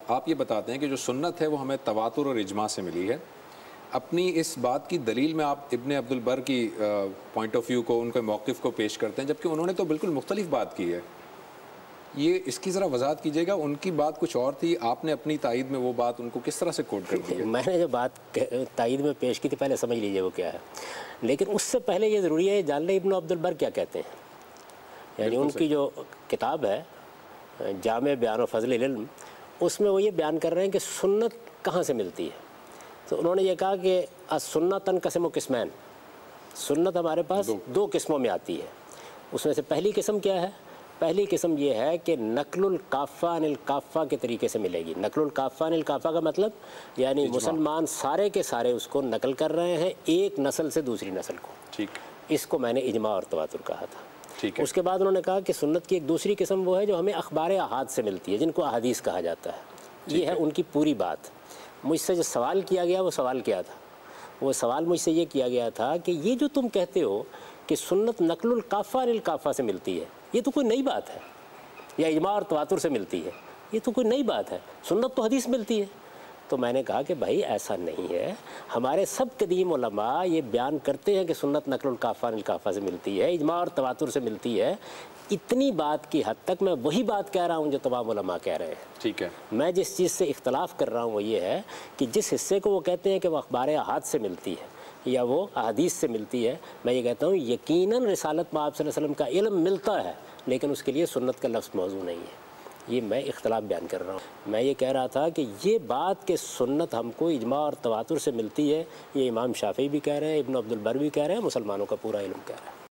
آپ یہ بتاتے ہیں کہ جو سنت ہے وہ ہمیں تواتر اور اجماع سے ملی ہے. اپنی اس بات کی دلیل میں آپ ابن عبد البر کی پوائنٹ آف ویو کو، ان کے موقف کو پیش کرتے ہیں، جبکہ انہوں نے تو بالکل مختلف بات کی ہے. یہ اس کی ذرا وضاحت کیجیے گا. ان کی بات کچھ اور تھی، آپ نے اپنی تائید میں وہ بات ان کو کس طرح سے کوٹ کر دی ہے؟ میں نے جو بات تائید میں پیش کی تھی پہلے سمجھ لیجئے وہ کیا ہے. لیکن اس سے پہلے یہ ضروری ہے جان لیں ابن عبد البر کیا کہتے ہیں. یعنی ان کی جو کتاب ہے جامع بیان و فضل العلم، اس میں وہ یہ بیان کر رہے ہیں کہ سنت کہاں سے ملتی ہے. تو انہوں نے یہ کہا کہ السنۃ تنقسم و قسمین، سنت ہمارے پاس دو قسموں میں آتی ہے. اس میں سے پہلی قسم کیا ہے؟ پہلی قسم یہ ہے کہ نقل الکافہ عن الکافہ کے طریقے سے ملے گی. نقل الکافہ عن الکافہ کا مطلب یعنی مسلمان سارے کے سارے اس کو نقل کر رہے ہیں ایک نسل سے دوسری نسل کو. ٹھیک. اس کو میں نے اجماع اور تواتر کہا تھا. ٹھیک ہے. اس کے بعد انہوں نے کہا کہ سنت کی ایک دوسری قسم وہ ہے جو ہمیں اخبار احاد سے ملتی ہے، جن کو احادیث کہا جاتا ہے. یہ ہے ان کی پوری بات. مجھ سے جو سوال کیا گیا وہ سوال کیا تھا؟ وہ سوال مجھ سے یہ کیا گیا تھا کہ یہ جو تم کہتے ہو کہ سنت نقل الکافہ عن الکافہ سے ملتی ہے، یہ تو کوئی نئی بات ہے، یا اجماع اور تواتر سے ملتی ہے، یہ تو کوئی نئی بات ہے. سنت تو حدیث ملتی ہے. تو میں نے کہا کہ بھائی ایسا نہیں ہے، ہمارے سب قدیم علماء یہ بیان کرتے ہیں کہ سنت نقل الکافہ عن الکافہ سے ملتی ہے، اجماع اور تواتر سے ملتی ہے. اتنی بات کی حد تک میں وہی بات کہہ رہا ہوں جو تمام علماء کہہ رہے ہیں. ٹھیک ہے. میں جس چیز سے اختلاف کر رہا ہوں وہ یہ ہے کہ جس حصے کو وہ کہتے ہیں کہ وہ اخبار احاد سے ملتی ہے یا وہ احادیث سے ملتی ہے، میں یہ کہتا ہوں یقیناً رسالت میں آپ صلی اللہ علیہ وسلم کا علم ملتا ہے، لیکن اس کے لیے سنت کا لفظ موضوع نہیں ہے. یہ میں اختلاف بیان کر رہا ہوں. میں یہ کہہ رہا تھا کہ یہ بات کہ سنت ہم کو اجماع اور تواتر سے ملتی ہے، یہ امام شافعی بھی کہہ رہے ہیں، ابن عبد البر بھی کہہ رہے ہیں، مسلمانوں کا پورا علم کہہ رہا ہے.